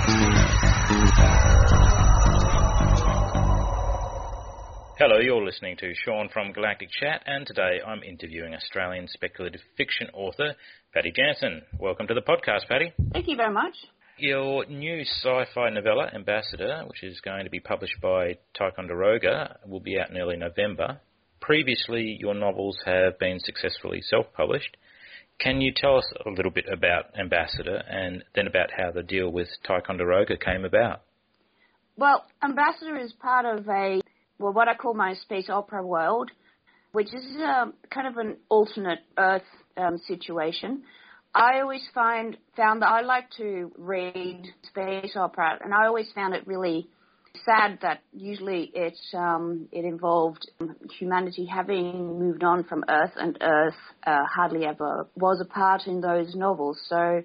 Hello, you're listening to Sean from Galactic Chat, and today I'm interviewing Australian speculative fiction author Patty Jansen. Welcome to the podcast, Patty. Thank you very much. Your new sci-fi novella, Ambassador, which is going to be published by Ticonderoga, will be out in early November. Previously, your novels have been successfully self-published. Can you tell us a little bit about Ambassador and then about how the deal with Ticonderoga came about? Well, Ambassador is part of what I call my space opera world, which is kind of an alternate Earth situation. I always found that I like to read space opera, and I always found it really sad that usually it involved humanity having moved on from Earth, and Earth hardly ever was a part in those novels. So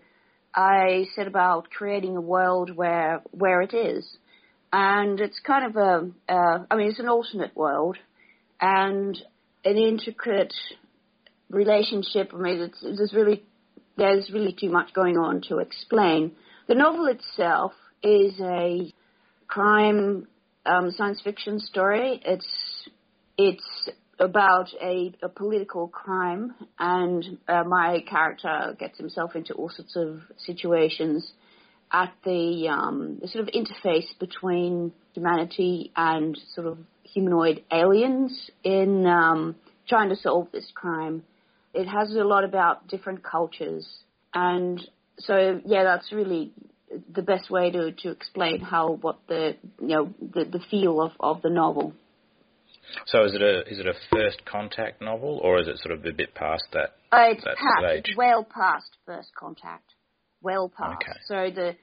I set about creating a world where it is. And it's kind of it's an alternate world and an intricate relationship. I mean, there's really too much going on to explain. The novel itself is a crime science fiction story. It's about a political crime, and my character gets himself into all sorts of situations at the sort of interface between humanity and sort of humanoid aliens in trying to solve this crime. It has a lot about different cultures, and so that's really the best way to explain what the feel of the novel. So is it a first contact novel, or is it sort of a bit past that? It's well past first contact. Well past. Okay. So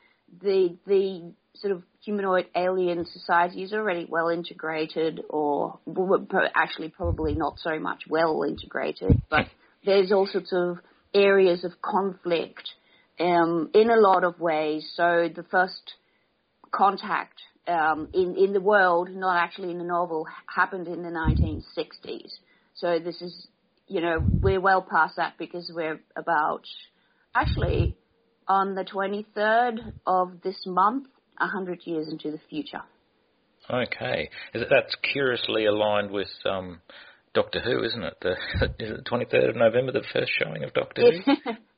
the sort of humanoid alien society is already well integrated, or actually probably not so much well integrated, but there's all sorts of areas of conflict in a lot of ways. So the first contact in the world, not actually in the novel, happened in the 1960s. So this is, we're well past that because we're about, actually, on the 23rd of this month, 100 years into the future. Okay. That's curiously aligned with Doctor Who, isn't it? Is it the 23rd of November, the first showing of Doctor Who?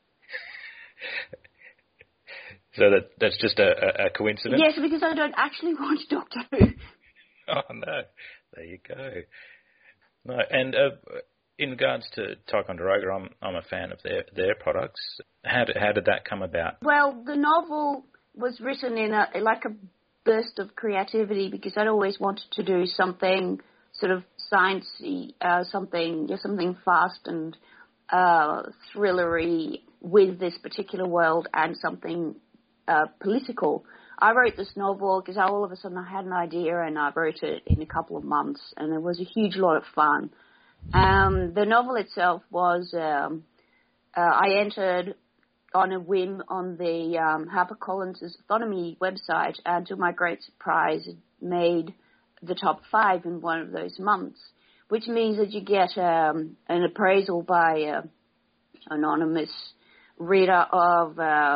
So that's just a coincidence? Yes, because I don't actually watch Doctor Who. Oh, no. There you go. No, and in regards to Ticonderoga, I'm a fan of their products. How did that come about? Well, the novel was written in a burst of creativity because I'd always wanted to do something sort of sciencey, something fast and thrillery with this particular world, and something political. I wrote this novel because all of a sudden I had an idea, and I wrote it in a couple of months, and it was a huge lot of fun. The novel itself was, I entered on a whim on the HarperCollins' Autonomy website, and to my great surprise, it made the top 5 in one of those months, which means that you get an appraisal by an anonymous reader of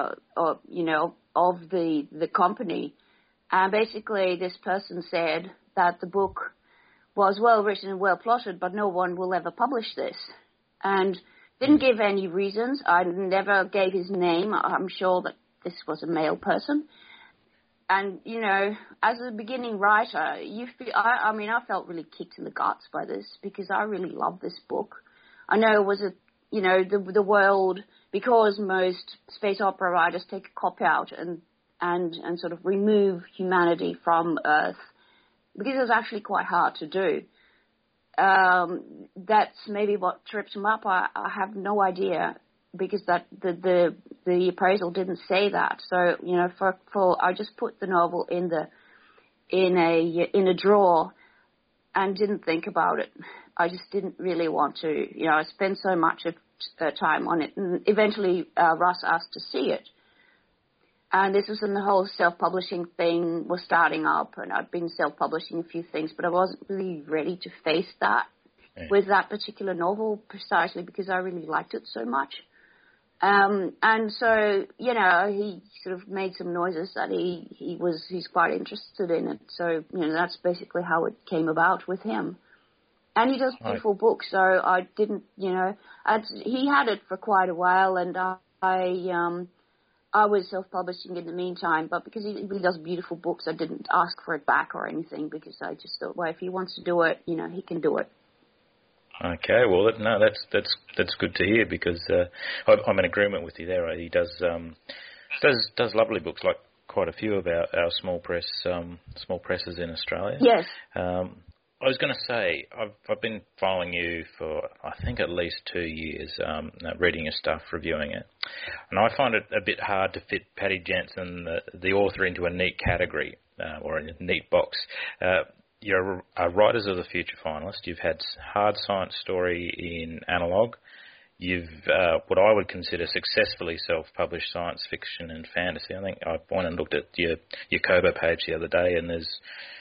the company. And basically this person said that the book was well written and well plotted, but no one will ever publish this. And didn't give any reasons. I never gave his name. I'm sure that this was a male person. And, as a beginning writer, I felt really kicked in the guts by this because I really love this book. I know it was the world, because most space opera writers take a cop out and sort of remove humanity from Earth, because it's actually quite hard to do. That's maybe what trips him up. I have no idea, because that the appraisal didn't say that. So I just put the novel in a drawer and didn't think about it. I just didn't really want to. I spent so much of time on it, and eventually Russ asked to see it. And this was when the whole self-publishing thing was starting up, and I'd been self-publishing a few things, but I wasn't really ready to face that with that particular novel, precisely because I really liked it so much. And so, he sort of made some noises that he's quite interested in it. So, that's basically how it came about with him. And he does beautiful books, so I didn't, he had it for quite a while, and I was self-publishing in the meantime, but because he really does beautiful books, I didn't ask for it back or anything, because I just thought, well, if he wants to do it, he can do it. Okay, well, no, that's good to hear, because I'm in agreement with you there. He does lovely books, like quite a few of our small presses in Australia. Yes. I was going to say, I've been following you for, I think, at least 2 years, reading your stuff, reviewing it. And I find it a bit hard to fit Patty Jensen, the author, into a neat category or a neat box. You're a Writers of the Future finalist. You've had hard science story in Analog. You've what I would consider successfully self-published science fiction and fantasy. I think I went and looked at your Kobo page the other day, and there's,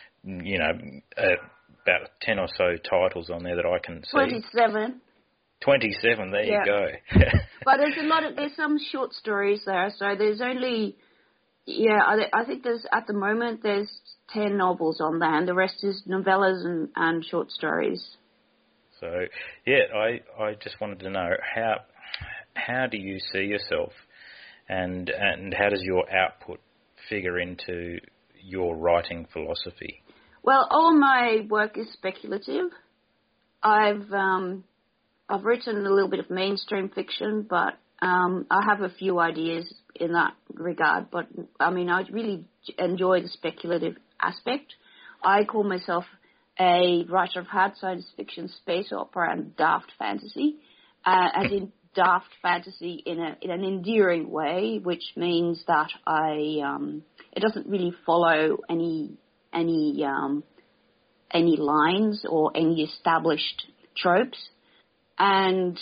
about 10 or so titles on there that I can see. 27. 27, there you go. But there's some short stories there, so there's only, I think at the moment there's 10 novels on there, and the rest is novellas and short stories. So, I just wanted to know, how do you see yourself, and how does your output figure into your writing philosophy? Well, all my work is speculative. I've written a little bit of mainstream fiction, but I have a few ideas in that regard. But I really enjoy the speculative aspect. I call myself a writer of hard science fiction, space opera, and daft fantasy, as in daft fantasy in an endearing way, which means that it doesn't really follow any lines or any established tropes. And,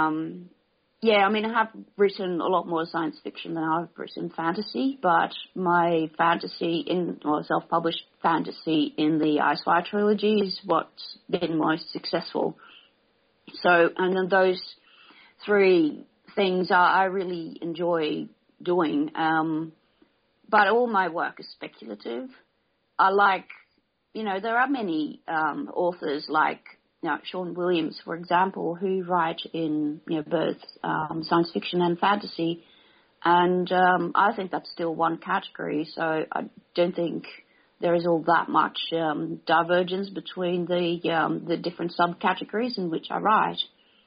I have written a lot more science fiction than I've written fantasy, but my self-published fantasy in the Icefire trilogy is what's been most successful. So, and then those three things I really enjoy doing. But all my work is speculative. I like, there are many authors like Sean Williams, for example, who write in both science fiction and fantasy, and I think that's still one category. So I don't think there is all that much divergence between the different subcategories in which I write.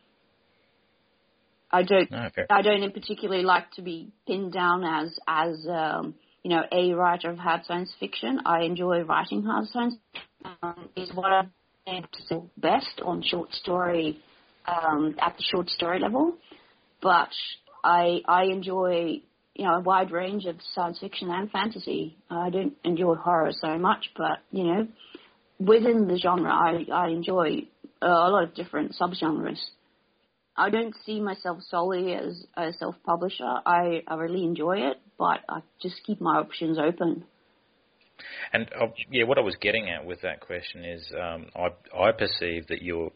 I don't in particular like to be pinned down as a writer of hard science fiction. I enjoy writing hard science. Is what I do best on short story, at the short story level. But I enjoy, a wide range of science fiction and fantasy. I don't enjoy horror so much, but, within the genre, I enjoy a lot of different subgenres. I don't see myself solely as a self-publisher. I really enjoy it, but I just keep my options open. And what I was getting at with that question is, I perceive that you're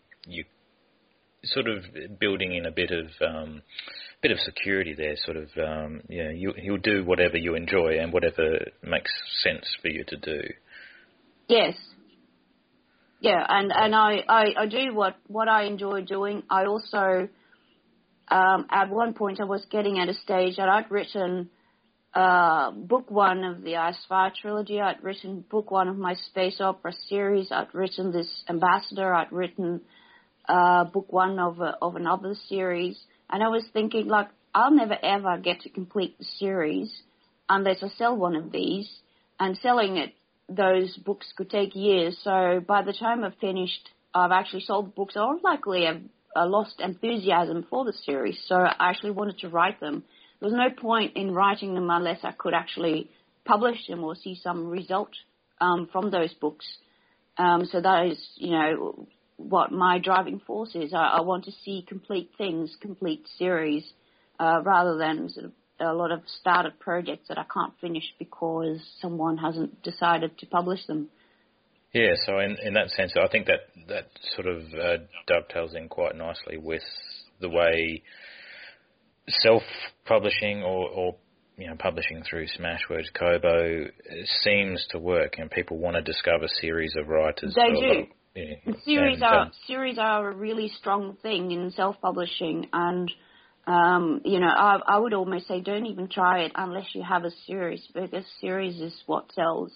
sort of building in a bit of security there. Sort of, you'll do whatever you enjoy and whatever makes sense for you to do. Yes. Yeah, and I do what I enjoy doing. I also, at one point, I was getting at a stage that I'd written book one of the Icefire trilogy. I'd written book one of my space opera series. I'd written this Ambassador. I'd written book one of another series. And I was thinking, I'll never ever get to complete the series unless I sell one of these. And selling those books could take years. So by the time I've finished, I've actually sold the books. I'll likely have lost enthusiasm for the series. So I actually wanted to write them. There was no point in writing them unless I could actually publish them or see some result from those books. So that is, what my driving force is. I want to see complete things, complete series, rather than sort of a lot of started projects that I can't finish because someone hasn't decided to publish them. Yeah, so in that sense, I think that sort of dovetails in quite nicely with the way self-publishing or publishing through Smashwords, Kobo seems to work, and people want to discover series of writers. They do. Series are a really strong thing in self-publishing, and I would almost say don't even try it unless you have a series, because series is what sells.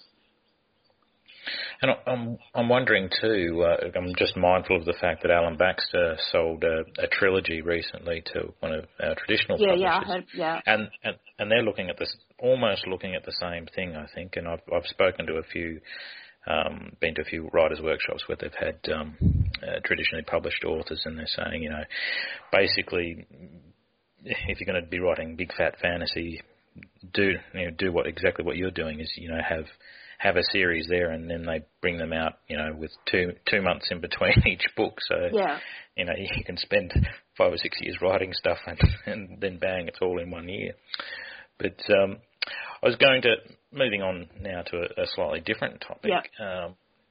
And I'm wondering too. I'm just mindful of the fact that Alan Baxter sold a trilogy recently to one of our traditional publishers. Yeah, I heard, yeah. And they're looking at this, almost looking at the same thing, I think. And I've spoken to a few. Been to a few writers' workshops where they've had traditionally published authors, and they're saying, basically, if you're going to be writing big fat fantasy, do exactly what you're doing is, have a series there, and then they bring them out, with two months in between each book. So, yeah. You can spend 5 or 6 years writing stuff, and then bang, it's all in 1 year. But I was moving on now to a slightly different topic. Yeah.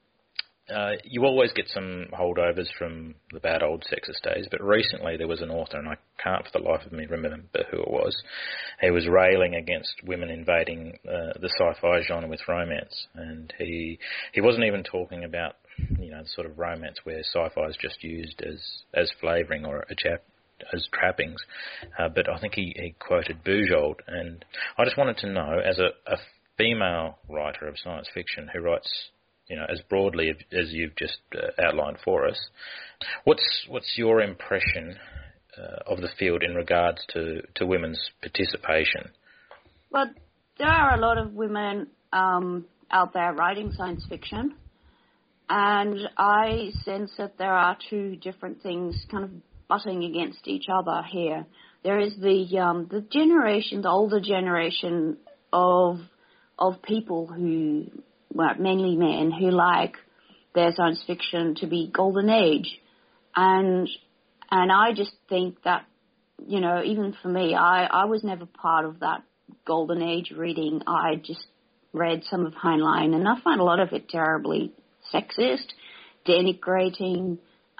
You always get some holdovers from the bad old sexist days, but recently there was an author, and I can't for the life of me remember who it was. He was railing against women invading the sci-fi genre with romance, and he wasn't even talking about the sort of romance where sci-fi is just used as flavouring or as trappings, but I think he quoted Bujold, and I just wanted to know, as a female writer of science fiction who writes as broadly as you've just outlined for us, what's your impression of the field in regards to women's participation? Well, there are a lot of women out there writing science fiction, and I sense that there are two different things kind of butting against each other here. There is the older generation of people who, mainly men, who like their science fiction to be golden age, and I just think that even for me, I was never part of that golden age reading. I just read some of Heinlein, and I find a lot of it terribly sexist, denigrating.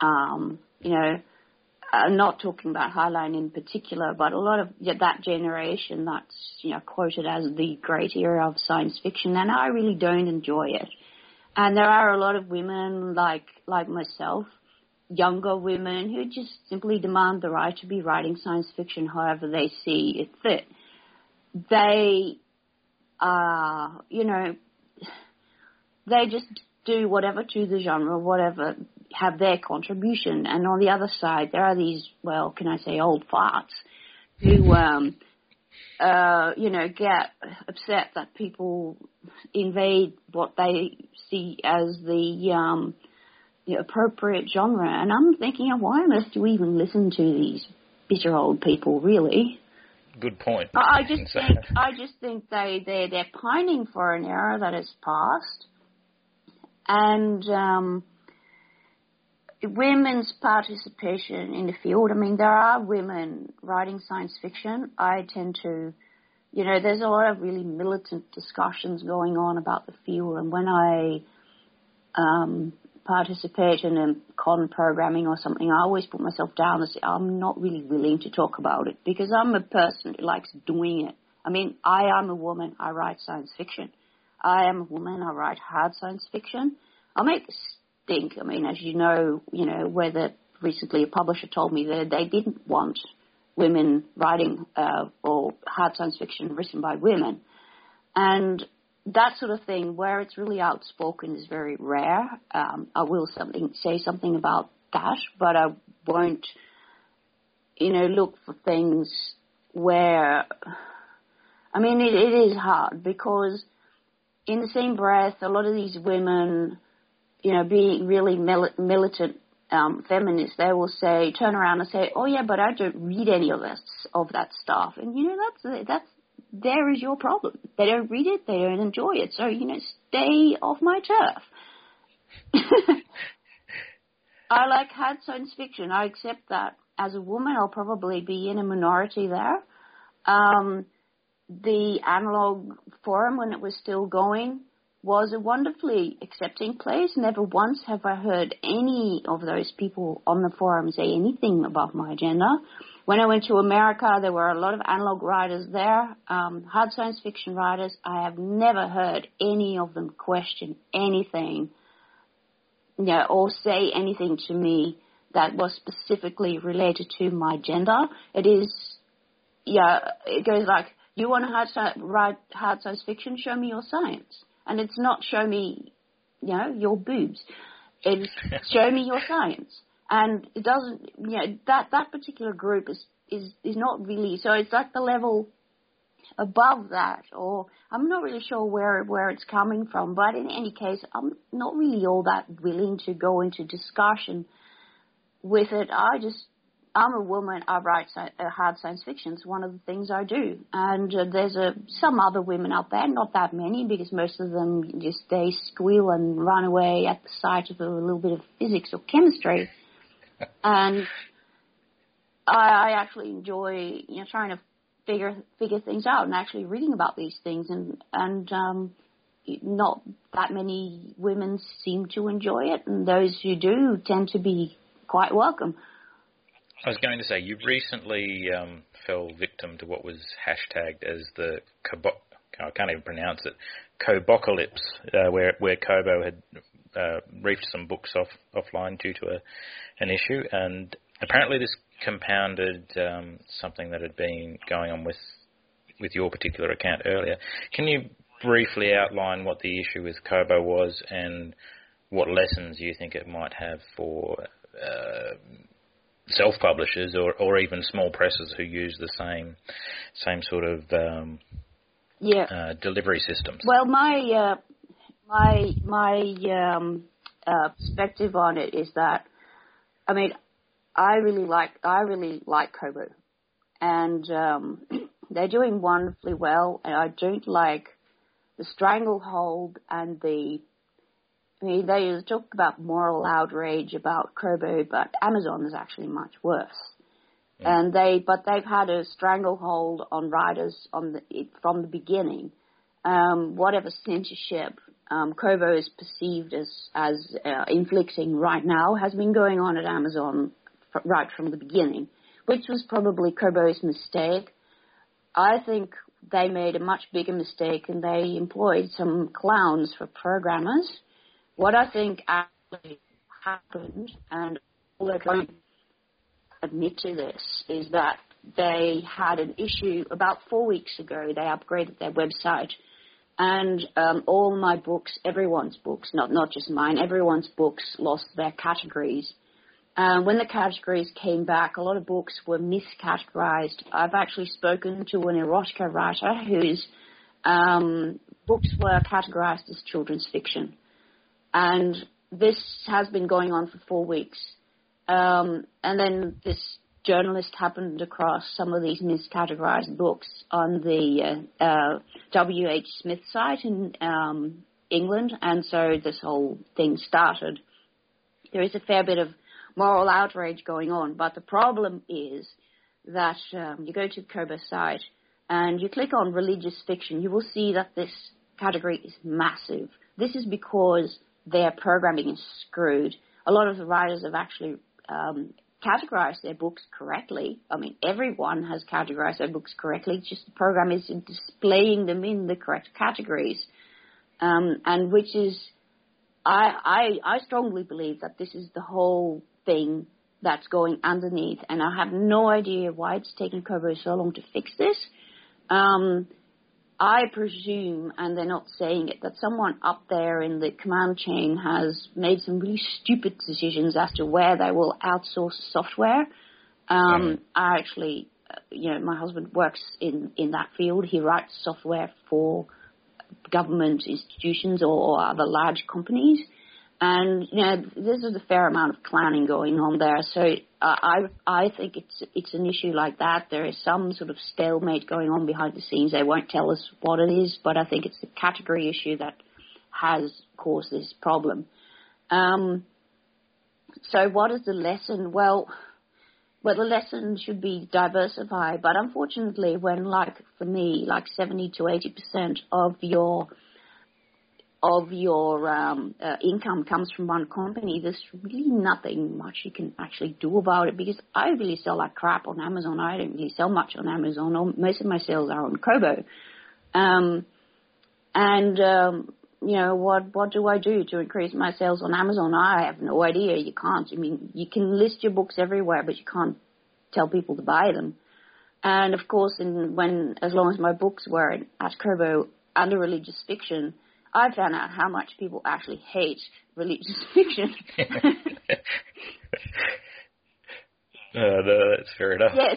I'm not talking about Heinlein in particular, but a lot of that generation that's quoted as the great era of science fiction, and I really don't enjoy it. And there are a lot of women like myself, younger women, who just simply demand the right to be writing science fiction however they see it fit. They they just do whatever to the genre, whatever, have their contribution. And on the other side, there are these, can I say, old farts who, get upset that people invade what they see as the appropriate genre. And I'm thinking, why on earth do we even listen to these bitter old people, really? Good point. I just think they're pining for an era that is past. And women's participation in the field, there are women writing science fiction. I tend to, there's a lot of really militant discussions going on about the field, and when I participate in a con programming or something, I always put myself down and say, I'm not really willing to talk about it, because I'm a person who likes doing it. I am a woman, I write science fiction. I am a woman, I write hard science fiction. I'll make this stink. As you know, whether recently a publisher told me that they didn't want women writing or hard science fiction written by women. And that sort of thing, where it's really outspoken, is very rare. I will say something about that, but I won't, look for things where, it is hard, because in the same breath, a lot of these women, being really militant feminists, they will turn around and say, oh yeah, but I don't read any of that stuff. And, that's there is your problem. They don't read it, they don't enjoy it. So, stay off my turf. I like hard science fiction. I accept that. As a woman, I'll probably be in a minority there. The Analog Forum, when it was still going, was a wonderfully accepting place. Never once have I heard any of those people on the forum say anything about my agenda. When I went to America, there were a lot of analog writers there, hard science fiction writers. I have never heard any of them question anything, or say anything to me that was specifically related to my gender. It goes like, you want to write hard science fiction? Show me your science. And it's not show me, your boobs. It's show me your science. And it doesn't, that particular group is not really, so it's like the level above that, or I'm not really sure where it's coming from, but in any case, I'm not really all that willing to go into discussion with it. I'm a woman, I write hard science fiction. It's one of the things I do. And there's some other women out there, not that many, because most of them they squeal and run away at the sight of a little bit of physics or chemistry. And I actually enjoy, trying to figure things out and actually reading about these things. And not that many women seem to enjoy it. And those who do tend to be quite welcome. I was going to say, you recently fell victim to what was hashtagged as the I can't even pronounce it, Kobocalypse, where Kobo had reefed some books offline due to an issue, and apparently this compounded something that had been going on with your particular account earlier. Can you briefly outline what the issue with Kobo was and what lessons you think it might have for self-publishers or even small presses who use the same sort of delivery systems? Well, my perspective on it is that, I really like Kobo, and they're doing wonderfully well, and I don't like the stranglehold and they talk about moral outrage about Kobo, but Amazon is actually much worse. Yeah. And they've had a stranglehold on writers from the beginning. Whatever censorship Kobo is perceived as inflicting right now has been going on at Amazon right from the beginning, which was probably Kobo's mistake. I think they made a much bigger mistake, and they employed some clowns for programmers. What I think actually happened, and all they're going to admit to this, is that they had an issue about 4 weeks ago. They upgraded their website, and all my books, everyone's books, not just mine, everyone's books lost their categories. When the categories came back, a lot of books were miscategorized. I've actually spoken to an erotica writer whose books were categorized as children's fiction. And this has been going on for 4 weeks. And then this journalist happened across some of these miscategorized books on the W.H. Smith site in England. And so this whole thing started. There is a fair bit of moral outrage going on. But the problem is that you go to the Kobo site and you click on religious fiction, you will see that this category is massive. This is because their programming is screwed. A lot of the writers have actually categorized their books correctly. Everyone has categorized their books correctly. It's just the program is displaying them in the correct categories. And which is, I strongly believe that this is the whole thing that's going underneath. And I have no idea why it's taken Kobo so long to fix this. I presume, and they're not saying it, that someone up there in the command chain has made some really stupid decisions as to where they will outsource software. I actually, my husband works in that field. He writes software for government institutions or other large companies. And, there's a fair amount of clowning going on there. So I think it's an issue like that. There is some sort of stalemate going on behind the scenes. They won't tell us what it is, but I think it's the category issue that has caused this problem. So what is the lesson? Well, the lesson should be diversify. But unfortunately, when, for me, 70 to 80% of your income comes from one company, there's really nothing much you can actually do about it, because I really sell like crap on Amazon. I don't really sell much on Amazon. Most of my sales are on Kobo. What do I do to increase my sales on Amazon? I have no idea. You can't. I mean, you can list your books everywhere, but you can't tell people to buy them. And of course, as long as my books were at Kobo under religious fiction, I found out how much people actually hate religious fiction. No, that's fair enough. Yeah,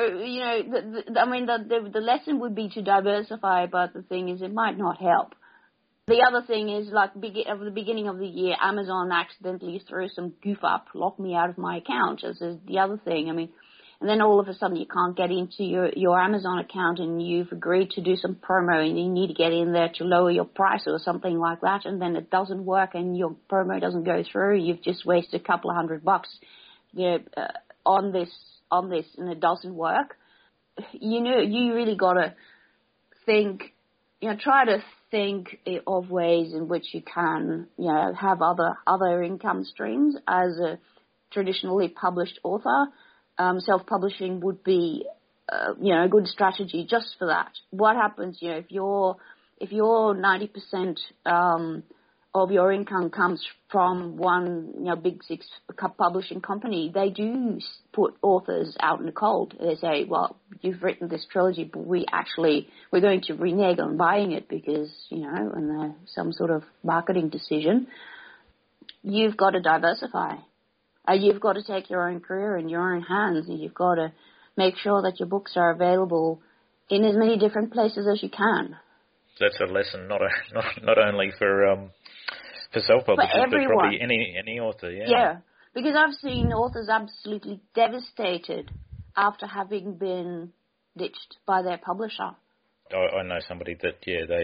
so, the lesson would be to diversify, but the thing is, it might not help. The other thing is, like, at the beginning of the year, Amazon accidentally threw some goof up, locked me out of my account. This is the other thing. I mean, and then all of a sudden you can't get into your Amazon account, and you've agreed to do some promo, and you need to get in there to lower your price or something like that, and then it doesn't work, and your promo doesn't go through. You've just wasted a couple of $100, on this, and it doesn't work. You really got to think. Try to think of ways in which you can, have other income streams as a traditionally published author. Self-publishing would be, a good strategy just for that. What happens, if your 90% of your income comes from one, big six publishing company, they do put authors out in the cold. They say, well, you've written this trilogy, but we're going to renege on buying it because, and some sort of marketing decision. You've got to diversify. You've got to take your own career in your own hands, and you've got to make sure that your books are available in as many different places as you can. That's a lesson, not only for self-publishers, but probably any author, yeah. Yeah, because I've seen authors absolutely devastated after having been ditched by their publisher. I know somebody that,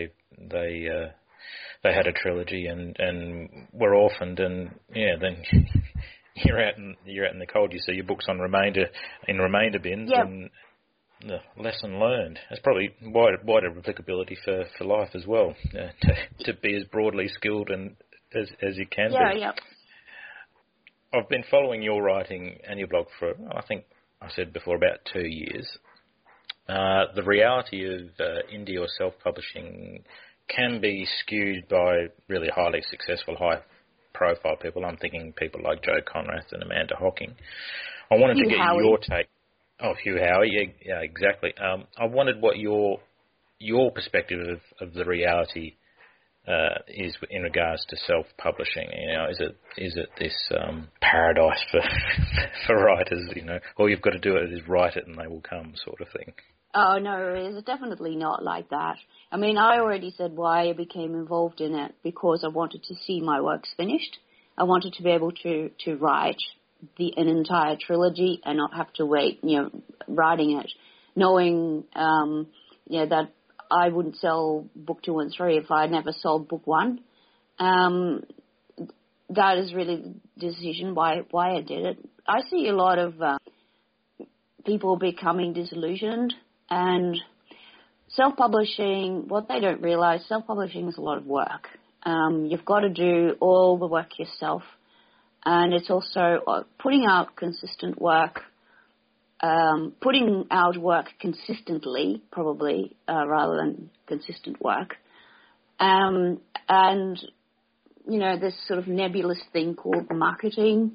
they had a trilogy and were orphaned, and then you're out in the cold. You see your books on remainder bins, yep. And the lesson learned. That's probably wider applicability for life as well. To be as broadly skilled and as you can be. Yeah. I've been following your writing and your blog for, I think I said before, about 2 years. The reality of indie or self-publishing can be skewed by really highly successful, high-profile people. I'm thinking people like Joe Conrath and Amanda Hocking. I wanted to get your take. Oh, Hugh Howey, yeah, exactly. I wanted what your perspective of the reality is in regards to self-publishing. Is it this paradise for writers? All you've got to do is write it and they will come, sort of thing. Oh no, it's definitely not like that. I mean, I already said why I became involved in it, because I wanted to see my works finished. I wanted to be able to write an entire trilogy and not have to wait, writing it, knowing, that I wouldn't sell book 2 and 3 if I never sold book 1. That is really the decision why I did it. I see a lot of people becoming disillusioned, and self-publishing, what they don't realize, self-publishing is a lot of work. You've got to do all the work yourself, and it's also putting out consistent work, putting out work consistently, probably, rather than consistent work. And, this sort of nebulous thing called marketing.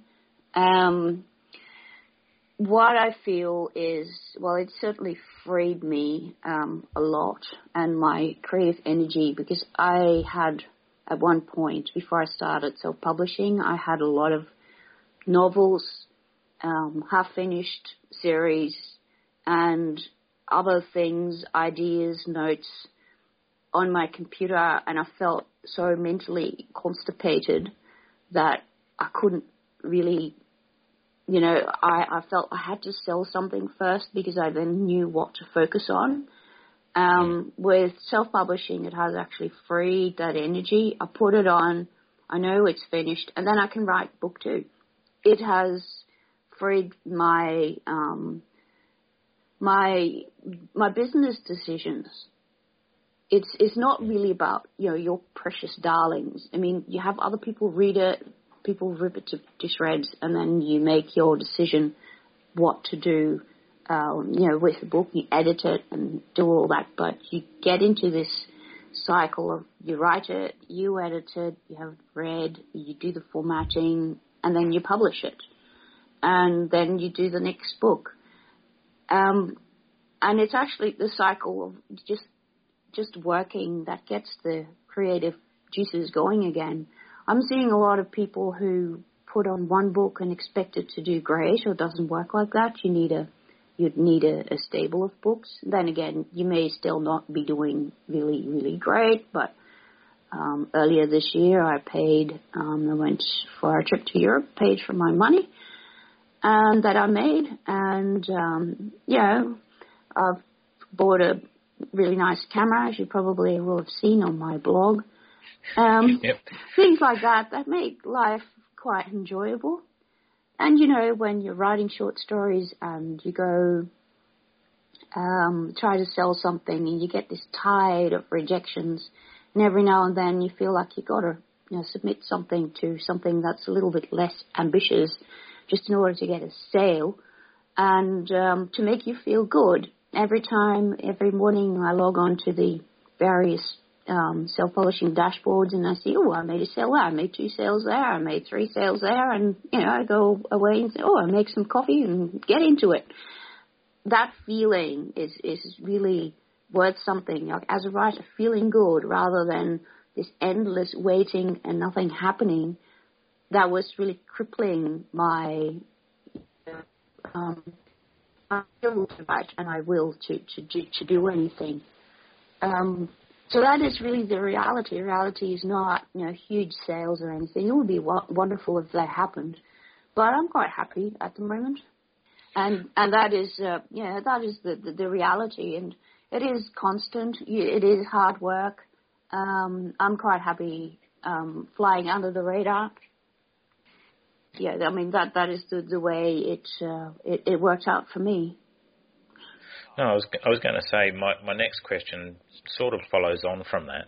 What I feel is, it certainly freed me a lot, and my creative energy, because I had, at one point, before I started self-publishing, I had a lot of novels, half-finished series, and other things, ideas, notes on my computer, and I felt so mentally constipated that I couldn't really, I felt I had to sell something first, because I then knew what to focus on. With self-publishing, it has actually freed that energy. I put it on, I know it's finished, and then I can write book 2. It has freed my my business decisions. it's not really about, your precious darlings. I mean, you have other people read it, people rip it to shreds, and then you make your decision what to do, with the book. You edit it and do all that, but you get into this cycle of you write it, you edit it, you have it read, you do the formatting, and then you publish it. And then you do the next book. And it's actually the cycle of just working that gets the creative juices going again. I'm seeing a lot of people who put on one book and expect it to do great, or it doesn't work like that. You'd need a stable of books. Then again, you may still not be doing really, really great, but earlier this year I went for a trip to Europe, paid for my money, and that I made, and I've bought a really nice camera, as you probably will have seen on my blog. Yep. Things like that make life quite enjoyable. And, when you're writing short stories and you go try to sell something and you get this tide of rejections, and every now and then you feel like you've got to submit something to something that's a little bit less ambitious just in order to get a sale and to make you feel good. Every morning I log on to the various self-publishing dashboards and I see, I made a sale there, I made 2 sales there, I made 3 sales there, and, I go away and say, I make some coffee and get into it. That feeling is really worth something. Like, as a writer, feeling good rather than this endless waiting and nothing happening, that was really crippling my will to write, and I will to do anything. So that is really the reality. Reality is not, huge sales or anything. It would be wonderful if that happened, but I'm quite happy at the moment. And that is, that is the reality, and it is constant. It is hard work. I'm quite happy flying under the radar. Yeah, I mean that is the way it worked out for me. No, I was going to say my next question sort of follows on from that.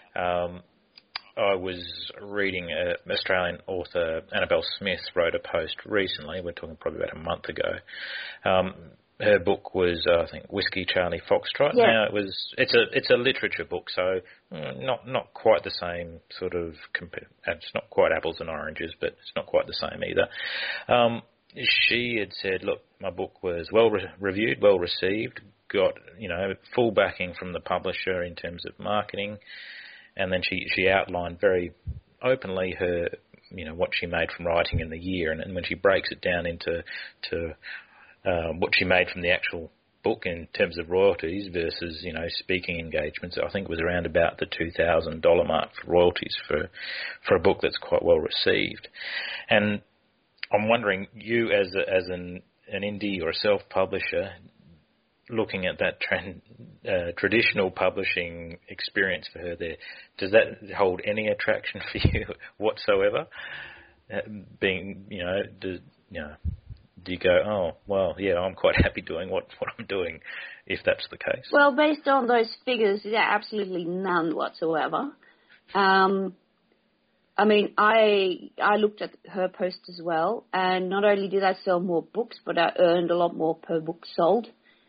I was reading Australian author Annabelle Smith wrote a post recently. We're talking probably about a month ago. Her book was, I think, Whiskey Charlie Foxtrot. Yeah. Now it's a literature book, so not quite the same sort of. It's not quite apples and oranges, but it's not quite the same either. She had said, look, my book was well reviewed, well received, got full backing from the publisher in terms of marketing, and then she outlined very openly her what she made from writing in the year, and when she breaks it down into what she made from the actual book in terms of royalties versus speaking engagements, I think it was around about the $2,000 mark for royalties for a book that's quite well received. And I'm wondering, you as an indie or a self-publisher, looking at that traditional publishing experience for her there, does that hold any attraction for you whatsoever? Do you go, oh, well, yeah, I'm quite happy doing what I'm doing, if that's the case? Well, based on those figures, yeah, absolutely none whatsoever. I mean, I looked at her post as well, and not only did I sell more books, but I earned a lot more per book sold.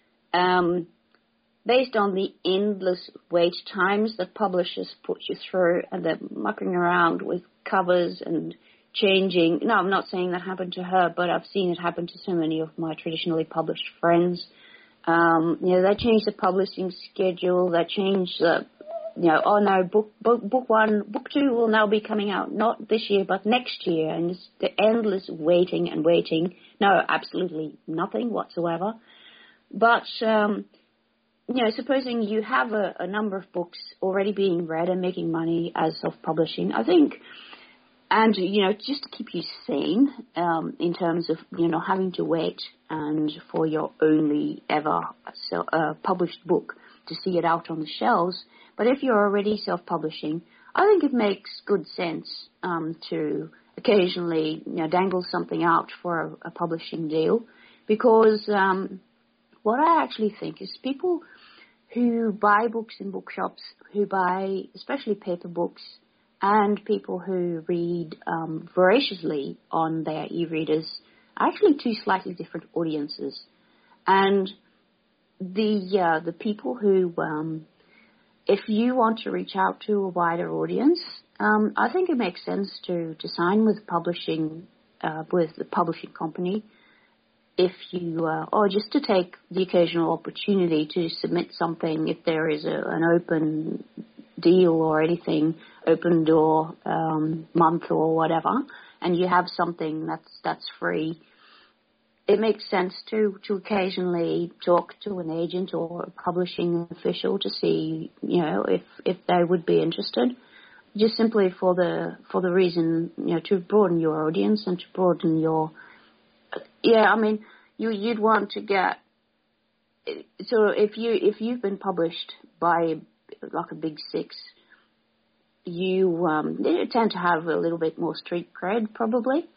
Based on the endless wait times that publishers put you through, and they're mucking around with covers and changing. No, I'm not saying that happened to her, but I've seen it happen to so many of my traditionally published friends. They changed the publishing schedule. They changed the, book 1, book 2 will now be coming out not this year but next year, and it's the endless waiting and waiting. No, absolutely nothing whatsoever. But supposing you have a number of books already being read and making money as self-publishing, I think. And, just to keep you sane in terms of, having to wait and for your only ever published book to see it out on the shelves. But if you're already self-publishing, I think it makes good sense to occasionally, dangle something out for a publishing deal. Because what I actually think is people who buy books in bookshops, who buy especially paper books, and people who read voraciously on their e-readers are actually two slightly different audiences. And the people who, if you want to reach out to a wider audience, I think it makes sense to sign with with the publishing company, if you, or just to take the occasional opportunity to submit something if there is an open deal or anything, open door month or whatever, and you have something that's free. It makes sense to occasionally talk to an agent or a publishing official to see, if they would be interested, just simply for the reason, to broaden your audience and to broaden your, you'd want to get, so if you've been published by like a big six, you tend to have a little bit more street cred probably.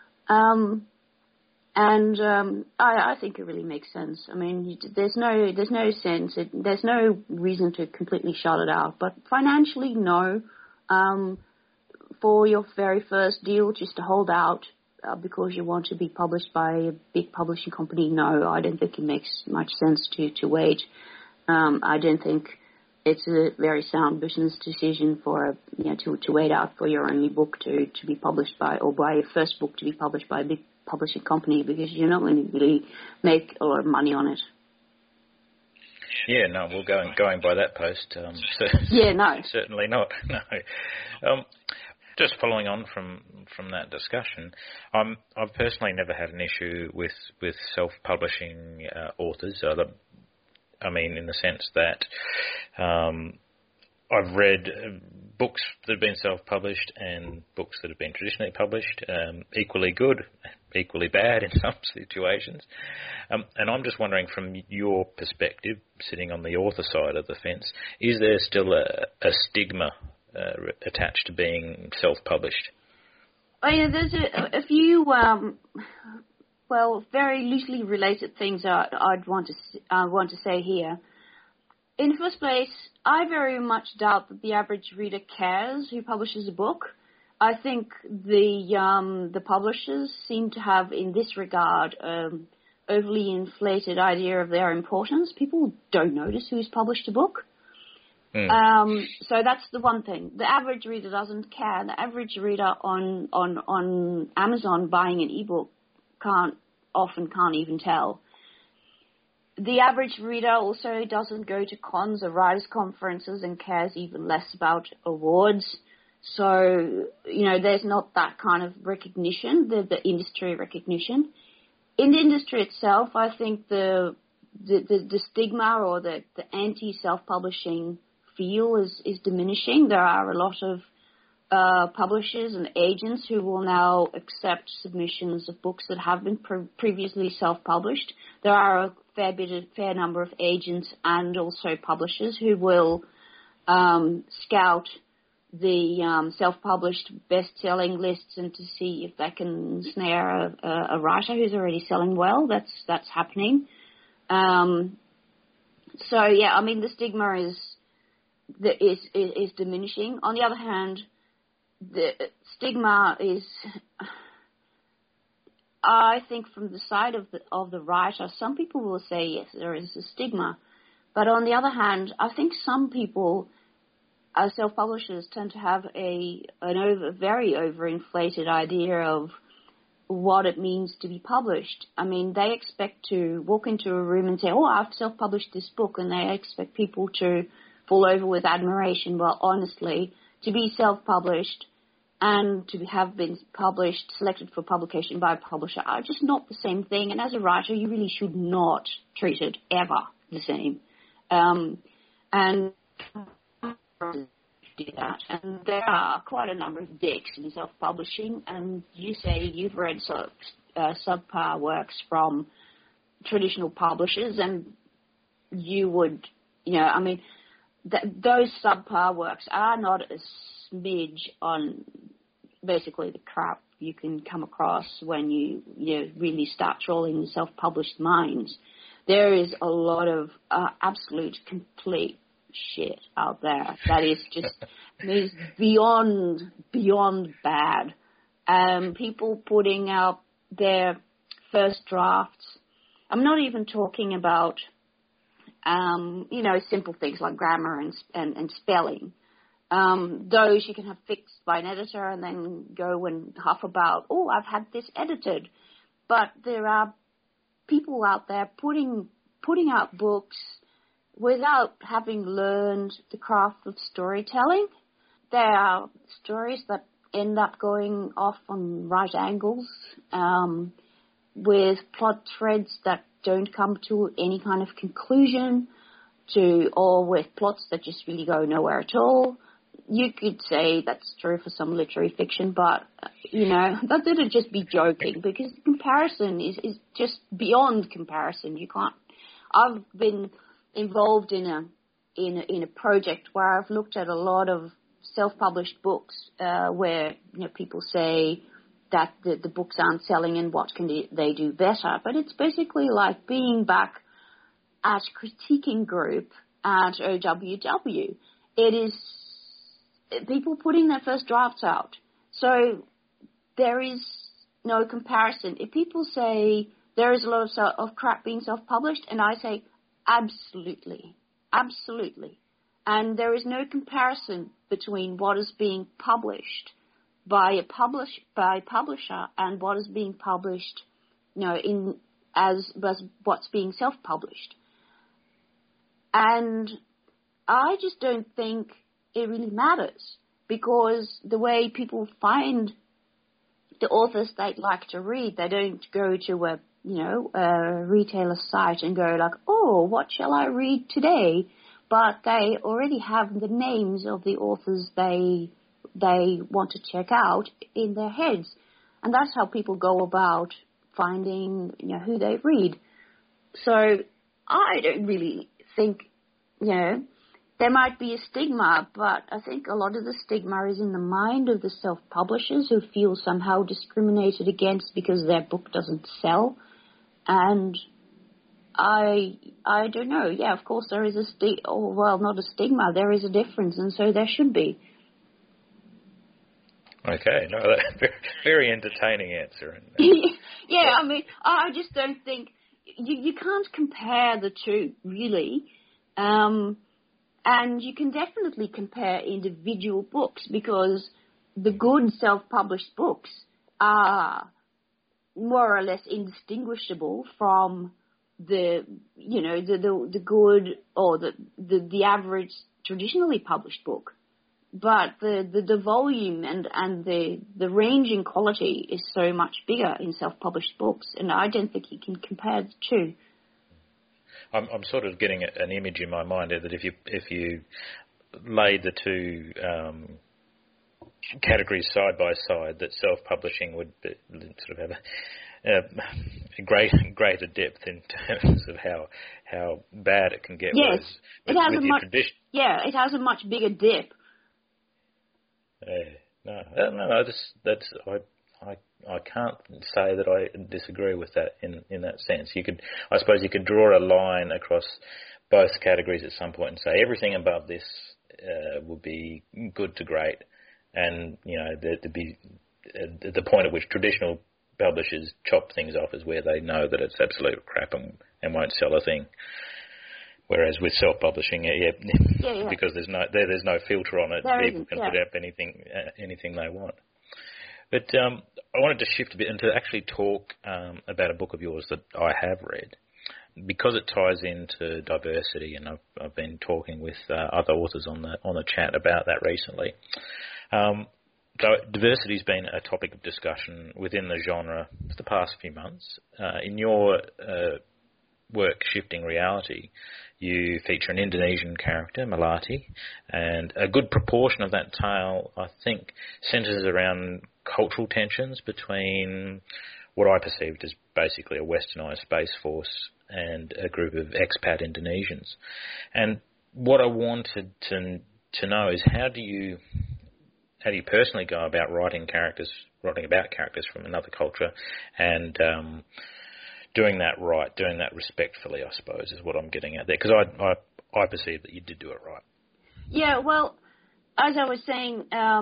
I think it really makes sense. I mean, there's no sense. There's no reason to completely shut it out. But financially, no. For your very first deal, just to hold out because you want to be published by a big publishing company, no. I don't think it makes much sense to wait. I don't think it's a very sound business decision to wait out for your only book to be published by, or by your first book to be published by a big publishing company, because you're not going to really make a lot of money on it. Yeah, no, well, going by that post, yeah, no, certainly not. No, just following on from that discussion, I've personally never had an issue with self-publishing authors. I mean, in the sense that I've read books that have been self-published and books that have been traditionally published, equally good, equally bad in some situations. And I'm just wondering, from your perspective, sitting on the author side of the fence, is there still a stigma attached to being self-published? Oh, yeah, there's a few, very loosely related things I'd want to say here. In the first place, I very much doubt that the average reader cares who publishes a book. I think the publishers seem to have, in this regard, overly inflated idea of their importance. People don't notice who's published a book. So that's the one thing. The average reader doesn't care. The average reader on Amazon buying an ebook can't even tell. The average reader also doesn't go to cons or writers' conferences and cares even less about awards. So, there's not that kind of recognition, the industry recognition. In the industry itself, I think the stigma or the anti-self-publishing feel is diminishing. There are a lot of publishers and agents who will now accept submissions of books that have been previously self-published. There are a fair number of agents and also publishers who will scout the self-published best-selling lists and to see if they can snare a writer who's already selling well. That's happening. The stigma is diminishing. On the other hand, the stigma is, I think, from the side of the writer, some people will say yes, there is a stigma, but on the other hand, I think some people, as self-publishers, tend to have a very overinflated idea of what it means to be published. I mean, they expect to walk into a room and say, "Oh, I've self-published this book," and they expect people to fall over with admiration. Well, honestly, to be self-published and to have been published, selected for publication by a publisher, are just not the same thing. And as a writer, you really should not treat it ever the same. And do that. And there are quite a number of dicks in self-publishing. And you say you've read subpar works from traditional publishers, and you would, those subpar works are not a smidge on basically the crap you can come across when you really start trolling the self-published minds. there is a lot of absolute complete shit out there that is just is beyond bad. People putting out their first drafts. I'm not even talking about simple things like grammar and spelling. Those you can have fixed by an editor and then go and huff about, oh, I've had this edited. But there are people out there putting out books without having learned the craft of storytelling. There are stories that end up going off on right angles, with plot threads that don't come to any kind of conclusion, or with plots that just really go nowhere at all. You could say that's true for some literary fiction, but, that would just be joking, because comparison is just beyond comparison. You can't. I've been involved in a project where I've looked at a lot of self-published books, where, people say that the books aren't selling and what can they do better. But it's basically like being back at critiquing group at OWW. It is people putting their first drafts out. So there is no comparison. If people say there is a lot of crap being self-published, and I say absolutely. And there is no comparison between what is being published by a publisher and what is being published, as what's being self-published. And I just don't think it really matters, because the way people find the authors they'd like to read, they don't go to a retailer site and go like, oh, what shall I read today? But they already have the names of the authors they want to check out in their heads. And that's how people go about finding, who they read. So I don't really think, there might be a stigma, but I think a lot of the stigma is in the mind of the self-publishers who feel somehow discriminated against because their book doesn't sell. And I don't know. Yeah, of course there is not a stigma. There is a difference, and so there should be. Okay, no, that's a very entertaining answer. Yeah, I mean, I just don't think you can't compare the two really, and you can definitely compare individual books, because the good self-published books are more or less indistinguishable from the good or the average traditionally published book. But the volume and the range in quality is so much bigger in self-published books, and I don't think you can compare the two. I'm sort of getting an image in my mind that if you laid the two categories side by side, that self-publishing would sort of have a greater depth in terms of how bad it can get. Yes, it has a much bigger dip. No. I can't say that I disagree with that in that sense. I suppose you could draw a line across both categories at some point and say everything above this would be good to great, and there'd be the point at which traditional publishers chop things off is where they know that it's absolute crap and won't sell a thing. Whereas with self-publishing, because there's no filter on it, people can put up anything they want. But I wanted to shift a bit and to actually talk about a book of yours that I have read, because it ties into diversity, and I've been talking with other authors on the chat about that recently. Diversity's been a topic of discussion within the genre for the past few months. In your work, Shifting Reality, you feature an Indonesian character, Melati, and a good proportion of that tale, I think, centres around cultural tensions between what I perceived as basically a westernised Space Force and a group of expat Indonesians. And what I wanted to know is how do you personally go about writing about characters from another culture, and doing that right, doing that respectfully, I suppose, is what I'm getting at there, because I perceive that you did do it right. Yeah, well, as I was saying,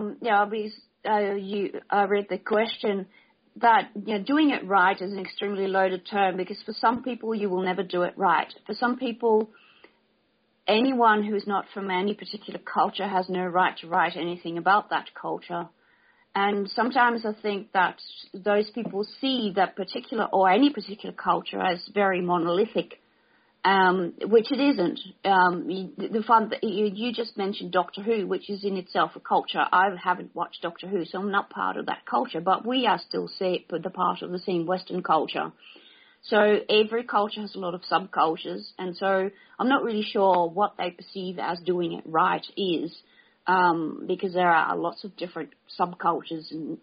I read the question that doing it right is an extremely loaded term, because for some people you will never do it right. For some people, anyone who's not from any particular culture has no right to write anything about that culture. And sometimes I think that those people see that particular or any particular culture as very monolithic, which it isn't. The fun that you just mentioned Doctor Who, which is in itself a culture. I haven't watched Doctor Who, so I'm not part of that culture, but we are still the part of the same Western culture. So every culture has a lot of subcultures, and so I'm not really sure what they perceive as doing it right is. Because there are lots of different subcultures, and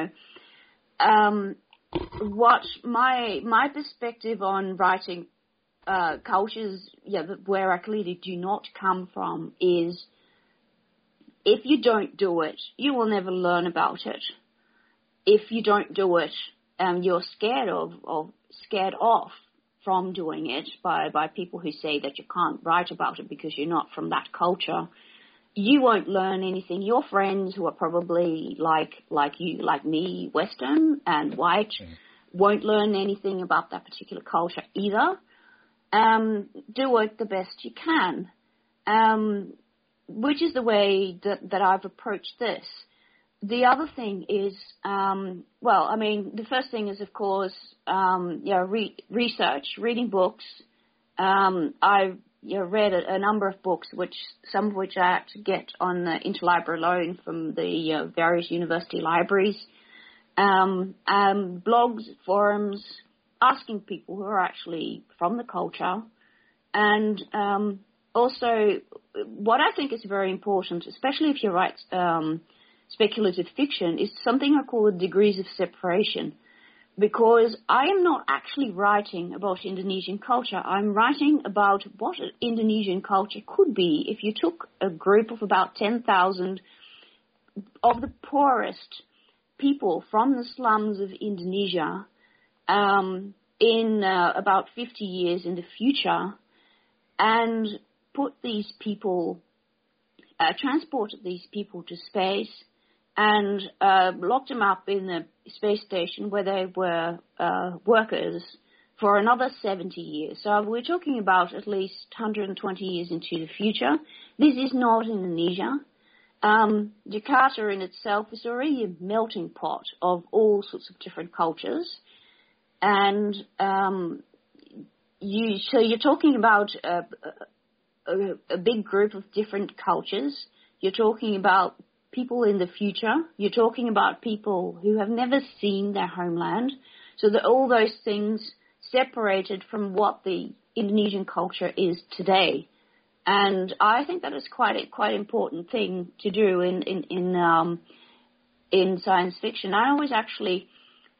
what my perspective on writing cultures, where I clearly do not come from, is if you don't do it, you will never learn about it. If you don't do it, you're scared off from doing it by people who say that you can't write about it because you're not from that culture. You won't learn anything. Your friends who are probably like you, like me, Western and white, won't learn anything about that particular culture either. Do it the best you can, which is the way that I've approached this. The other thing is, the first thing is, of course, research, reading books. I've read a number of books, some of which I had to get on the interlibrary loan from the various university libraries, blogs, forums, asking people who are actually from the culture, and also what I think is very important, especially if you write speculative fiction, is something I call degrees of separation. Because I am not actually writing about Indonesian culture. I'm writing about what Indonesian culture could be if you took a group of about 10,000 of the poorest people from the slums of Indonesia in about 50 years in the future, and transported these people to space, and locked them up in the space station where they were workers for another 70 years. So we're talking about at least 120 years into the future. This is not Indonesia. Jakarta in itself is already a melting pot of all sorts of different cultures. And you're talking about a big group of different cultures. You're talking about people in the future. You're talking about people who have never seen their homeland. So that all those things separated from what the Indonesian culture is today. And I think that is quite an important thing to do in science fiction. I was actually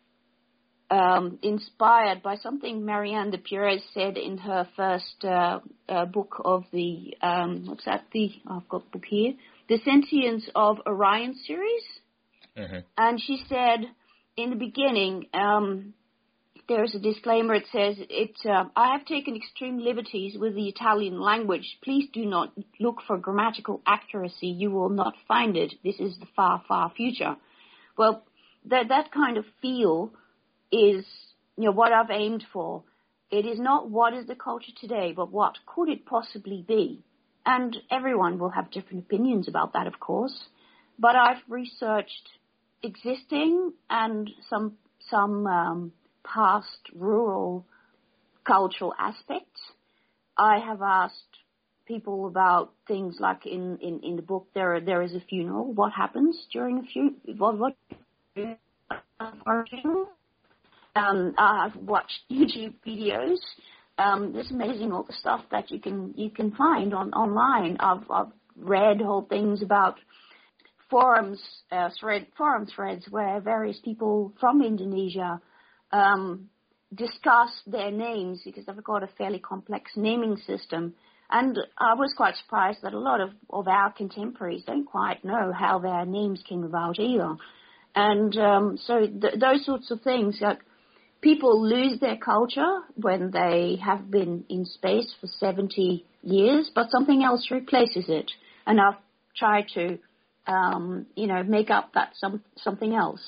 inspired by something Marianne de Pires said in her first book of the I've got the book here, The Sentience of Orion series. Mm-hmm. And she said in the beginning, there is a disclaimer. It says, I have taken extreme liberties with the Italian language. Please do not look for grammatical accuracy. You will not find it. This is the far, far future. Well, that kind of feel is what I've aimed for. It is not what is the culture today, but what could it possibly be? And everyone will have different opinions about that, of course. But I've researched existing and some past rural cultural aspects. I have asked people about things like in the book there is a funeral. What happens during a funeral? What for a funeral? I've watched YouTube videos. It's amazing all the stuff that you can find online. I've read whole things about forum threads where various people from Indonesia discuss their names because they've got a fairly complex naming system. And I was quite surprised that a lot of our contemporaries don't quite know how their names came about either. And so those sorts of things, like people lose their culture when they have been in space for 70 years, but something else replaces it. And I've tried to, make up that something else.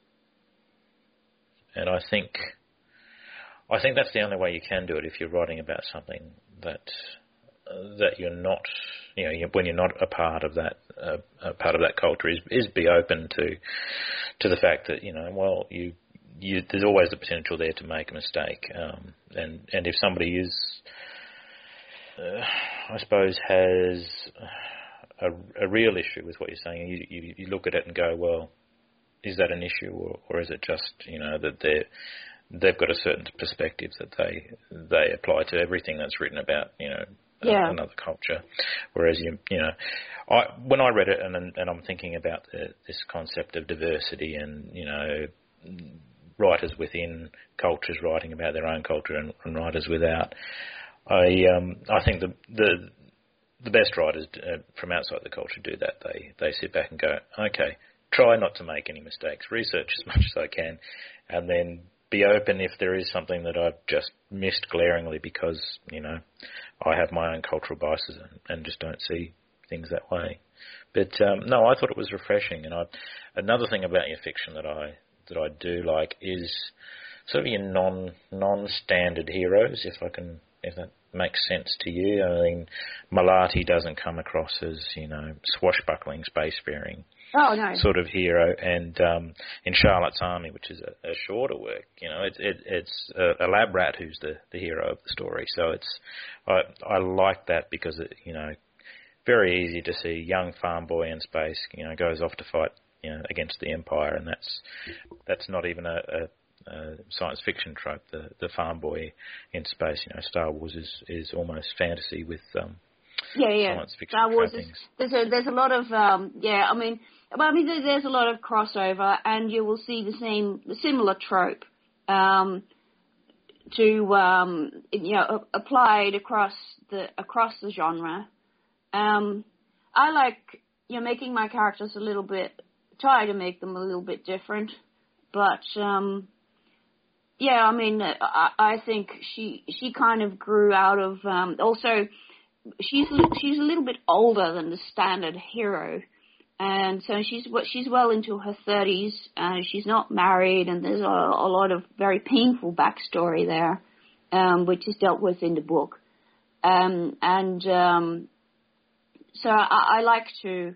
And I think that's the only way you can do it if you're writing about something that you're not, when you're not a part of that culture, is be open to the fact that there's always the potential there to make a mistake, and if somebody is, I suppose, has a real issue with what you're saying, you look at it and go, well, is that an issue, or is it just that they've got a certain perspective that they apply to everything that's written about another culture, whereas when I read it and I'm thinking about this concept of diversity and writers within cultures writing about their own culture and writers without, I think the best writers from outside the culture do that. They sit back and go, okay, try not to make any mistakes, research as much as I can, and then be open if there is something that I've just missed glaringly because, I have my own cultural biases and just don't see things that way. But no, I thought it was refreshing. And another thing about your fiction that I do like is sort of your non-standard heroes, if that makes sense to you. I mean, Malati doesn't come across as, swashbuckling, spacefaring sort of hero, and in Charlotte's Army, which is a shorter work, it's a lab rat who's the hero of the story. So I like that because very easy to see young farm boy in space, goes off to fight, against the Empire, and that's not even a science fiction trope. The farm boy in space, Star Wars is almost fantasy with science fiction. Star Wars there's a lot of there's a lot of crossover, and you will see the similar trope applied across the genre. I like making my characters try to make them a little bit different, but I think she kind of grew out of also. She's a little bit older than the standard hero, and so she's well into her 30s, and she's not married, and there's a lot of very painful backstory there, which is dealt with in the book, so I like to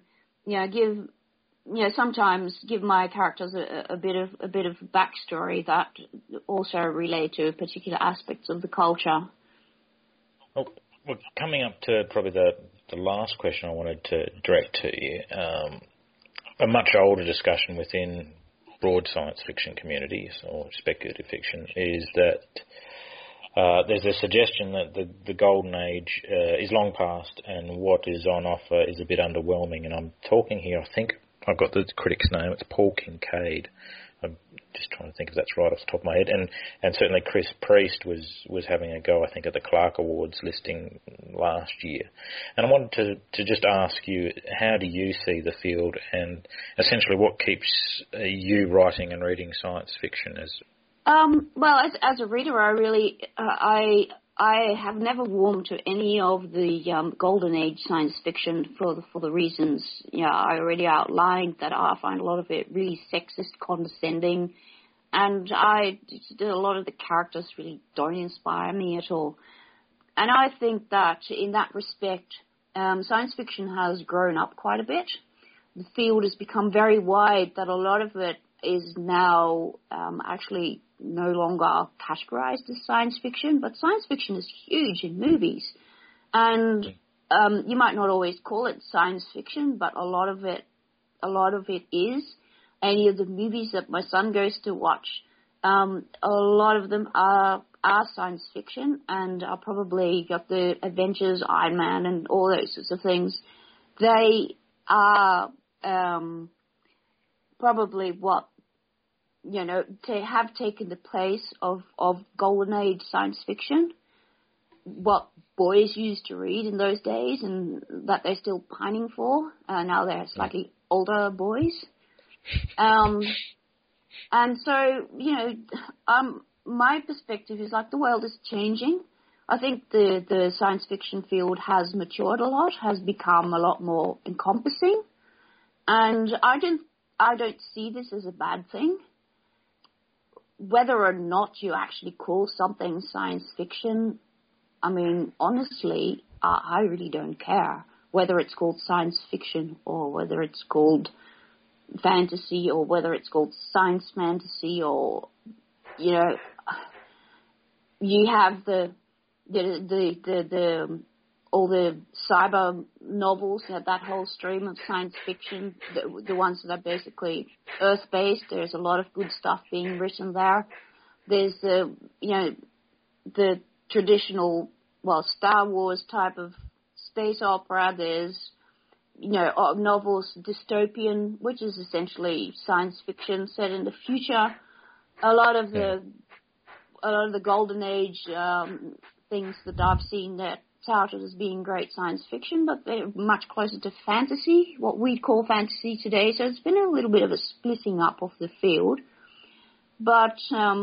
sometimes give my characters a bit of backstory that also relate to particular aspects of the culture. Oh. Well, coming up to probably the last question I wanted to direct to you, a much older discussion within broad science fiction communities or speculative fiction is that there's a suggestion that the golden age is long past and what is on offer is a bit underwhelming. And I'm talking here, I think I've got the critic's name, it's Paul Kincaid. I'm just trying to think if that's right off the top of my head. And certainly Chris Priest was having a go, I think, at the Clarke Awards listing last year. And I wanted to just ask you, how do you see the field, and essentially what keeps you writing and reading science fiction as? Well, as a reader, I really I have never warmed to any of the golden age science fiction for the reasons I already outlined, that I find a lot of it really sexist, condescending, and a lot of the characters really don't inspire me at all. And I think that in that respect, science fiction has grown up quite a bit. The field has become very wide, that a lot of it is now actually no longer categorized as science fiction, but science fiction is huge in movies. And you might not always call it science fiction, but a lot of it is. Any of the movies that my son goes to watch, a lot of them are science fiction, and are probably got the Avengers, Iron Man, and all those sorts of things. They are probably what to have taken the place of golden age science fiction, what boys used to read in those days, and that they're still pining for. Now they're slightly older boys. And so, my perspective is like the world is changing. I think the science fiction field has matured a lot, has become a lot more encompassing, and I don't see this as a bad thing. Whether or not you actually call something science fiction, I mean, honestly, I really don't care whether it's called science fiction or whether it's called fantasy or whether it's called science fantasy or, you know, you have all the cyber novels, you know, that whole stream of science fiction, the ones that are basically Earth-based. There's a lot of good stuff being written there. There's the traditional, Star Wars type of space opera. There's, novels, dystopian, which is essentially science fiction set in the future. A lot of the golden age things that I've seen that touted as being great science fiction, but they're much closer to fantasy, what we'd call fantasy today. So it's been a little bit of a splitting up of the field. But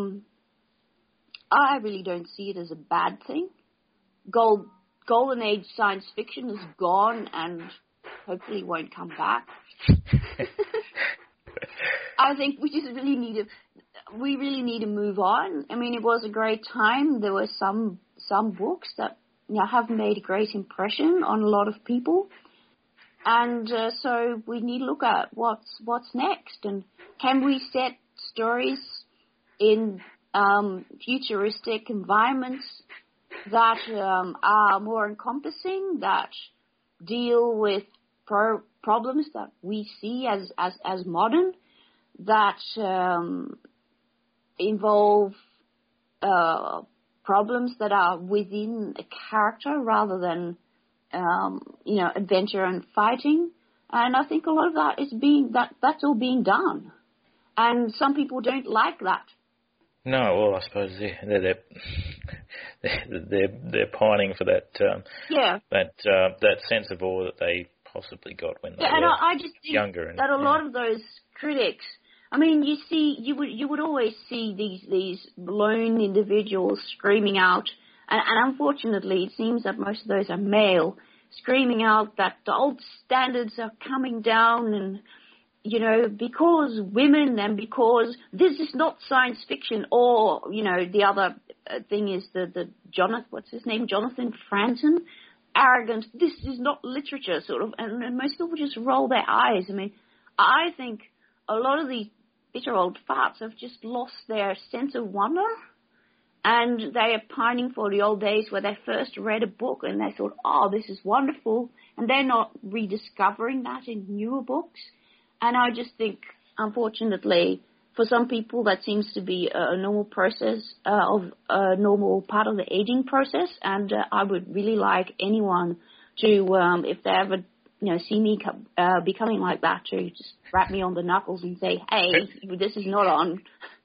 I really don't see it as a bad thing. Golden age science fiction is gone and hopefully won't come back. I think we really need to move on. I mean, it was a great time. There were some books that have made a great impression on a lot of people, and so we need to look at what's next, and can we set stories in futuristic environments that are more encompassing, that deal with problems that we see as modern, that involve problems that are within a character rather than, adventure and fighting. And I think a lot of that is that's all being done. And some people don't like that. No, well, I suppose they're pining for that that sense of awe that they possibly got when they were I just think younger. That a lot of those critics, I mean, you would always see these lone individuals screaming out, and unfortunately, it seems that most of those are male, screaming out that the old standards are coming down, and because women and because this is not science fiction, or the other thing is the Jonathan Franzen, arrogant. This is not literature, sort of, and most people just roll their eyes. I mean, I think a lot of these bitter old farts have just lost their sense of wonder, and they are pining for the old days where they first read a book and they thought, oh, this is wonderful, and they're not rediscovering that in newer books. And I just think, unfortunately, for some people that seems to be a normal process, of a normal part of the aging process, and I would really like anyone to, if they ever see me becoming like that, to just rap me on the knuckles and say, hey, this is not on.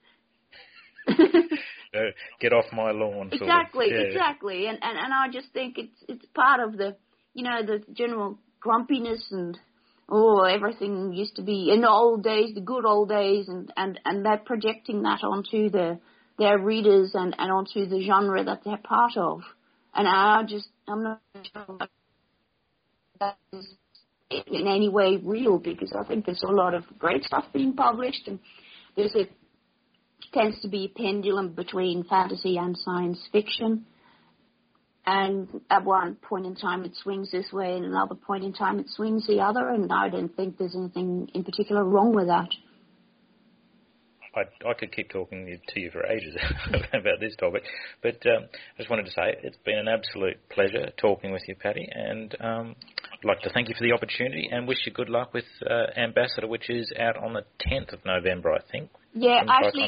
Get off my lawn. Exactly. And I just think it's part of the, the general grumpiness and, everything used to be in the old days, the good old days, and they're projecting that onto their readers and onto the genre that they're part of. And I'm not sure that is in any way real, because I think there's a lot of great stuff being published, and tends to be a pendulum between fantasy and science fiction. And at one point in time it swings this way, and another point in time it swings the other, and I don't think there's anything in particular wrong with that. I could keep talking to you for ages about this topic, but I just wanted to say it's been an absolute pleasure talking with you, Patty, and I'd like to thank you for the opportunity and wish you good luck with Ambassador, which is out on the 10th of November, I think. Yeah, actually,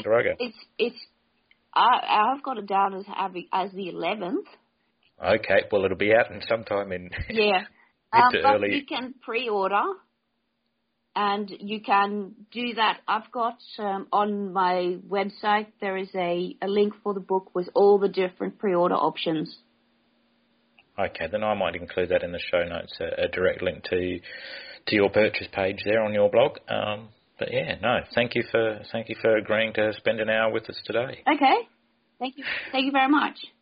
I've got it down as the 11th. Okay, well, it'll be out in sometime in but early. You can pre-order, and you can do that. I've got on my website, there is a link for the book with all the different pre-order options. Okay, then I might include that in the show notes, a direct link to your purchase page there on your blog. But yeah, no, thank you for agreeing to spend an hour with us today. Okay. Thank you very much.